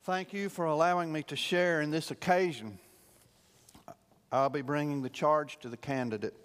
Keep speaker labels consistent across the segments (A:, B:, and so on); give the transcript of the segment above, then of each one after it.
A: Thank you for allowing me to share in this occasion. I'll be bringing the charge to the candidate.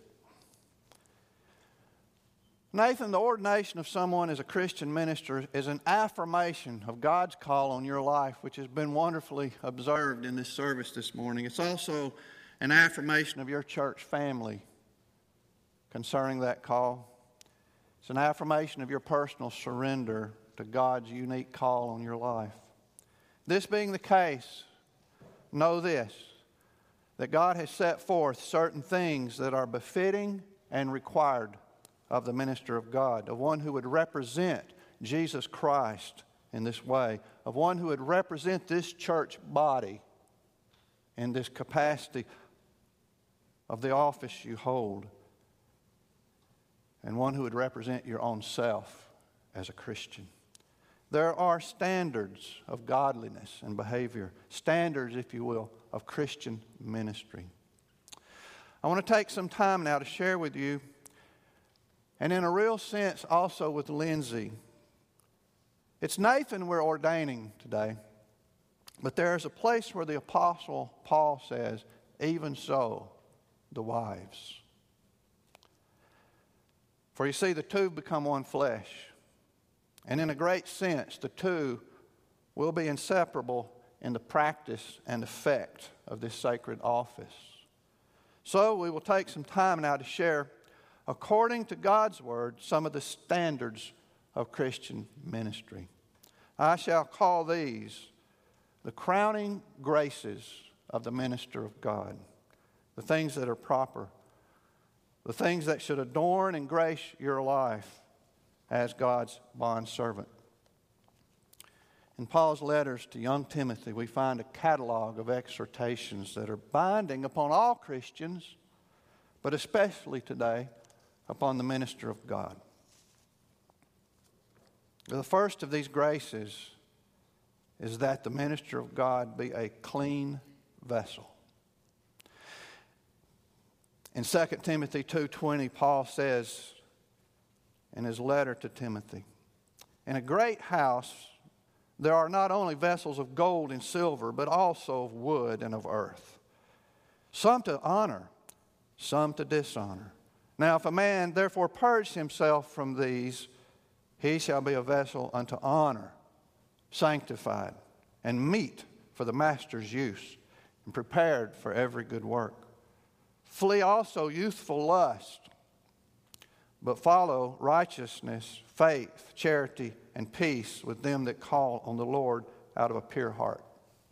A: Nathan, the ordination of someone as a Christian minister is an affirmation of God's call on your life, which has been wonderfully observed in this service this morning. It's also an affirmation of your church family concerning that call. It's an affirmation of your personal surrender to God's unique call on your life. This being the case, know this, that God has set forth certain things that are befitting and required of the minister of God, of one who would represent Jesus Christ in this way, of one who would represent this church body in this capacity of the office you hold, and one who would represent your own self as a Christian. There are standards of godliness and behavior, standards, if you will, of Christian ministry. I want to take some time now to share with you, and in a real sense also with Lindsay. It's Nathan we're ordaining today, but there is a place where the Apostle Paul says, even so, the wives. For you see, the two become one flesh. And in a great sense, the two will be inseparable in the practice and effect of this sacred office. So we will take some time now to share, according to God's Word, some of the standards of Christian ministry. I shall call these the crowning graces of the minister of God, the things that are proper, the things that should adorn and grace your life as God's bondservant. In Paul's letters to young Timothy, we find a catalog of exhortations that are binding upon all Christians, but especially today upon the minister of God. The first of these graces is that the minister of God be a clean vessel. In 2 Timothy 2:20, Paul says in his letter to Timothy, in a great house there are not only vessels of gold and silver, but also of wood and of earth, some to honor, some to dishonor. Now if a man therefore purge himself from these, he shall be a vessel unto honor, sanctified, and meet for the master's use, and prepared for every good work. Flee also youthful lust, but follow righteousness, faith, charity, and peace with them that call on the Lord out of a pure heart.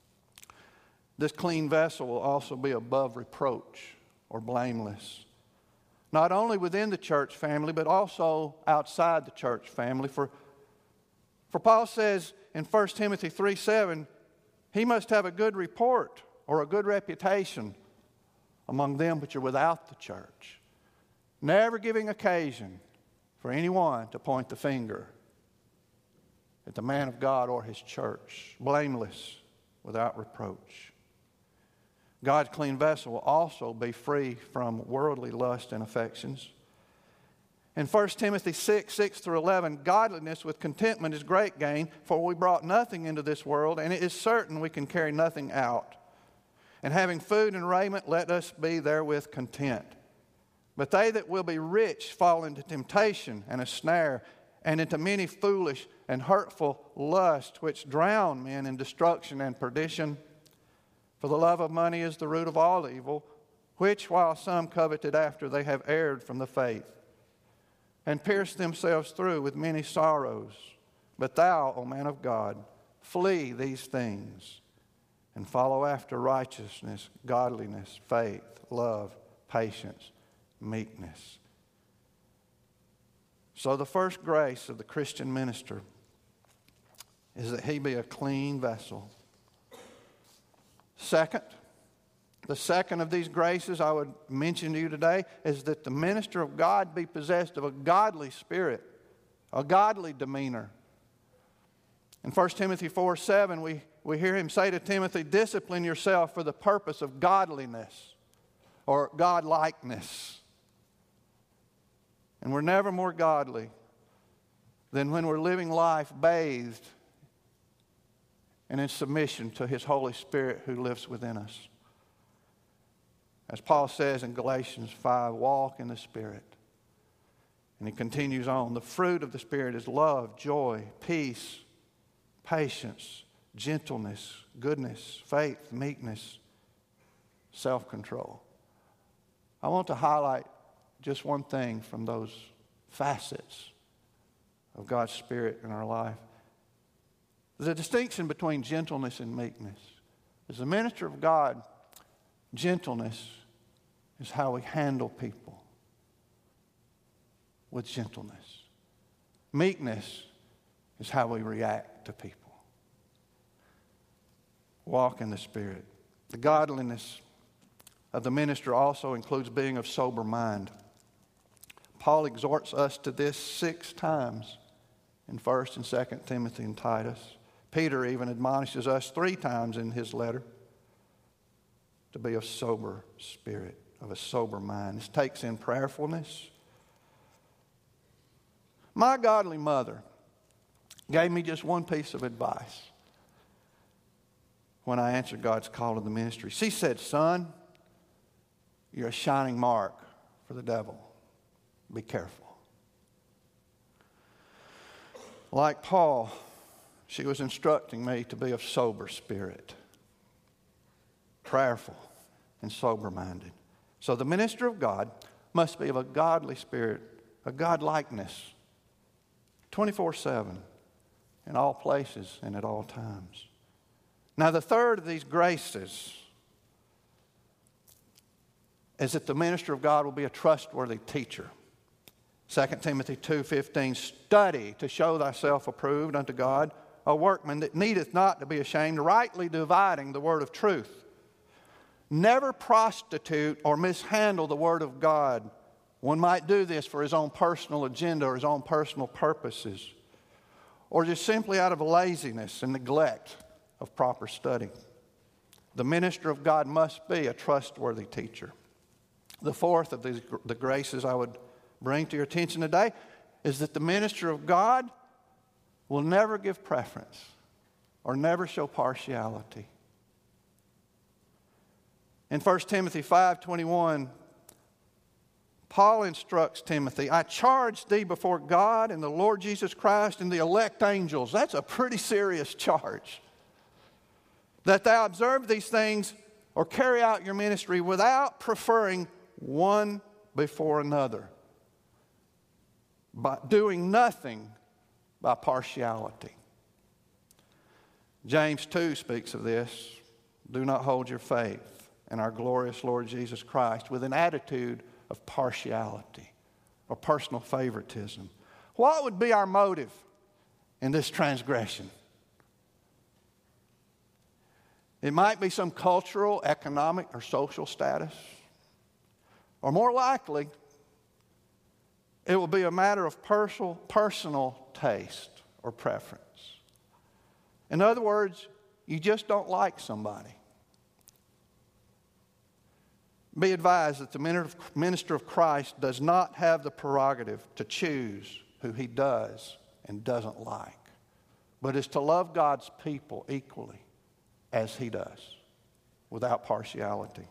A: This clean vessel will also be above reproach or blameless, not only within the church family, but also outside the church family. For Paul says in 1 Timothy 3:7, he must have a good report or a good reputation among them which are without the church, never giving occasion for anyone to point the finger at the man of God or his church, blameless, without reproach. God's clean vessel will also be free from worldly lust and affections. In 1 Timothy 6:6-11, godliness with contentment is great gain, for we brought nothing into this world, and it is certain we can carry nothing out. And having food and raiment, let us be therewith content. But they that will be rich fall into temptation and a snare, and into many foolish and hurtful lusts, which drown men in destruction and perdition. For the love of money is the root of all evil, which while some coveted after, they have erred from the faith, and pierced themselves through with many sorrows. But thou, O man of God, flee these things, and follow after righteousness, godliness, faith, love, patience, meekness. So the first grace of the Christian minister is that he be a clean vessel. Second, the second of these graces I would mention to you today is that the minister of God be possessed of a godly spirit, a godly demeanor. In 1 Timothy 4:7, we hear him say to Timothy, discipline yourself for the purpose of godliness or godlikeness. And we're never more godly than when we're living life bathed and in submission to His Holy Spirit who lives within us. As Paul says in Galatians 5, walk in the Spirit. And he continues on, the fruit of the Spirit is love, joy, peace, patience, gentleness, goodness, faith, meekness, self-control. I want to highlight just one thing from those facets of God's Spirit in our life. There's a distinction between gentleness and meekness. As a minister of God, gentleness is how we handle people with gentleness. Meekness is how we react to people. Walk in the Spirit. The godliness of the minister also includes being of sober mind. Paul exhorts us to this 6 times in 1 and 2 Timothy and Titus. Peter even admonishes us 3 times in his letter to be of sober spirit, of a sober mind. This takes in prayerfulness. My godly mother gave me just one piece of advice when I answered God's call to the ministry. She said, son, you're a shining mark for the devil. Be careful. Like Paul, she was instructing me to be of sober spirit, prayerful and sober-minded. So the minister of God must be of a godly spirit, a God-likeness, 24/7, in all places and at all times. Now the third of these graces is that the minister of God will be a trustworthy teacher. 2 Timothy 2:15, study to show thyself approved unto God, a workman that needeth not to be ashamed, rightly dividing the word of truth. Never prostitute or mishandle the word of God. One might do this for his own personal agenda or his own personal purposes, or just simply out of laziness and neglect of proper study. The minister of God must be a trustworthy teacher. The fourth of the graces I would bring to your attention today is that the minister of God will never give preference or never show partiality. In 1 Timothy 5:21, Paul instructs Timothy, I charge thee before God and the Lord Jesus Christ and the elect angels. That's a pretty serious charge. That thou observe these things or carry out your ministry without preferring one before another, by doing nothing by partiality. James 2 speaks of this. Do not hold your faith in our glorious Lord Jesus Christ with an attitude of partiality or personal favoritism. What would be our motive in this transgression? It might be some cultural, economic, or social status. Or more likely, it will be a matter of personal taste or preference. In other words, you just don't like somebody. Be advised that the minister of Christ does not have the prerogative to choose who he does and doesn't like, but is to love God's people equally as he does, without partiality.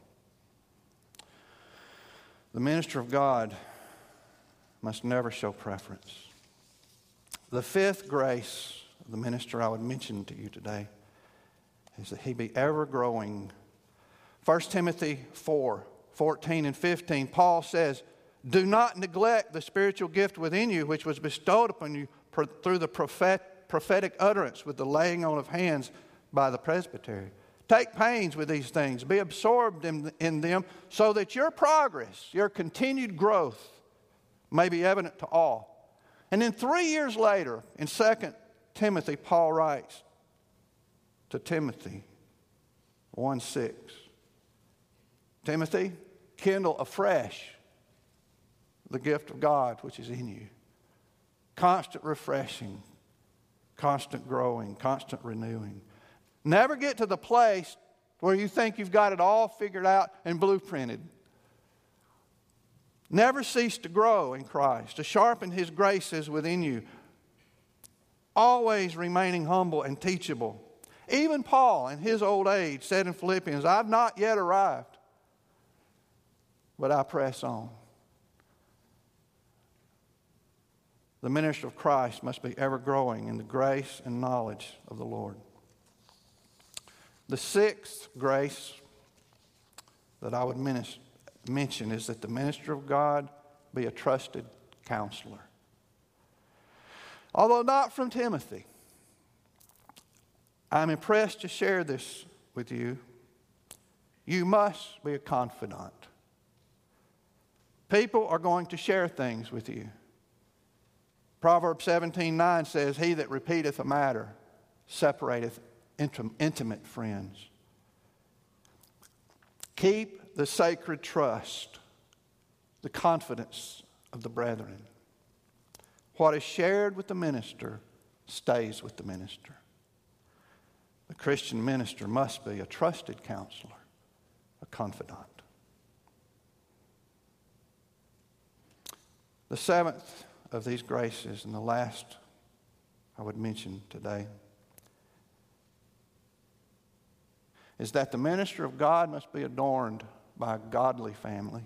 A: The minister of God must never show preference. The fifth grace of the minister I would mention to you today is that he be ever growing. 1 Timothy 4:14 and 15, Paul says, do not neglect the spiritual gift within you, which was bestowed upon you through the prophetic utterance with the laying on of hands by the presbytery. Take pains with these things. Be absorbed in them so that your progress, your continued growth may be evident to all. And then 3 years later, in 2 Timothy, Paul writes to Timothy 1:6, Timothy, kindle afresh the gift of God which is in you. Constant refreshing, constant growing, constant renewing. Never get to the place where you think you've got it all figured out and blueprinted. Never cease to grow in Christ, to sharpen His graces within you. Always remaining humble and teachable. Even Paul, in his old age, said in Philippians, I've not yet arrived, but I press on. The minister of Christ must be ever growing in the grace and knowledge of the Lord. The sixth grace that I would mention is that the minister of God be a trusted counselor. Although not from Timothy, I'm impressed to share this with you. You must be a confidant. People are going to share things with you. Proverbs 17:9 says, He that repeateth a matter separateth intimate friends. Keep the sacred trust, the confidence of the brethren. What is shared with the minister stays with the minister. The Christian minister must be a trusted counselor, a confidant. The seventh of these graces, and the last I would mention today, is that the minister of God must be adorned by a godly family.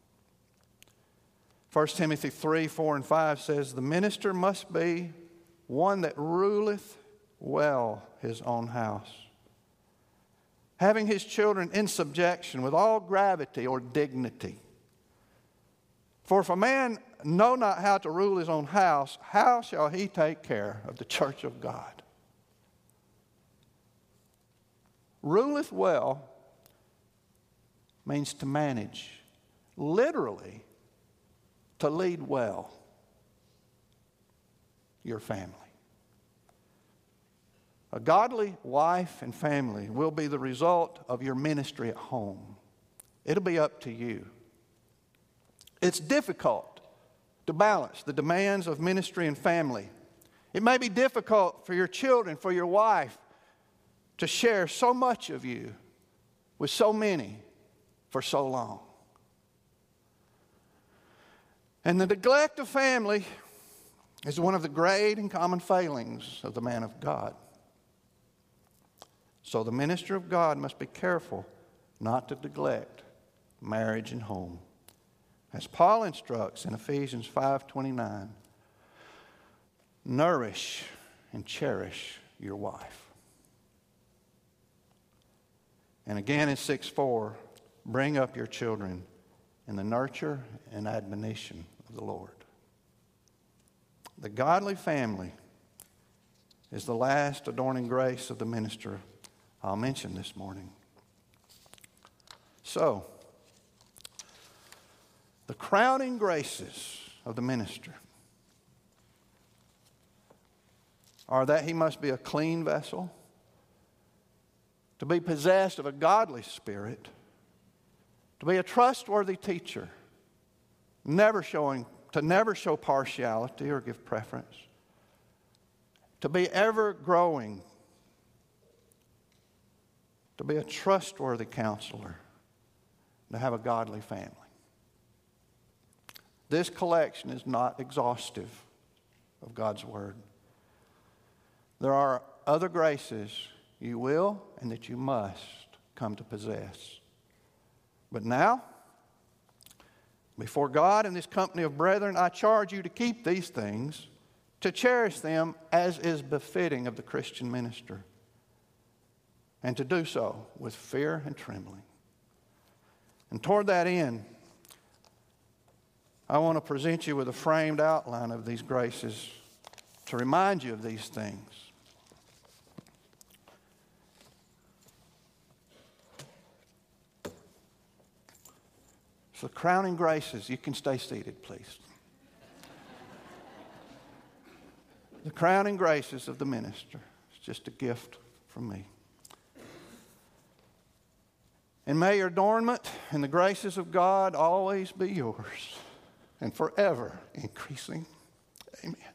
A: 1 Timothy 3:4-5 says, the minister must be one that ruleth well his own house, having his children in subjection with all gravity or dignity. For if a man know not how to rule his own house, how shall he take care of the church of God? Ruleth well means to manage, literally to lead well your family. A godly wife and family will be the result of your ministry at home. It'll be up to you. It's difficult to balance the demands of ministry and family. It may be difficult for your children, for your wife, to share so much of you with so many for so long. And the neglect of family is one of the great and common failings of the man of God. So the minister of God must be careful not to neglect marriage and home. As Paul instructs in Ephesians 5:29, nourish and cherish your wife. And again in 6:4, bring up your children in the nurture and admonition of the Lord. The godly family is the last adorning grace of the minister I'll mention this morning. So, the crowning graces of the minister are that he must be a clean vessel, to be possessed of a godly spirit, to be a trustworthy teacher, to never show partiality or give preference, to be ever growing, to be a trustworthy counselor, to have a godly family. This collection is not exhaustive of God's Word. There are other graces you will and that you must come to possess. But now, before God and this company of brethren, I charge you to keep these things, to cherish them as is befitting of the Christian minister, and to do so with fear and trembling. And toward that end, I want to present you with a framed outline of these graces to remind you of these things. So, crowning graces, you can stay seated, please. The crowning graces of the minister. It's just a gift from me. And may your adornment and the graces of God always be yours and forever increasing. Amen.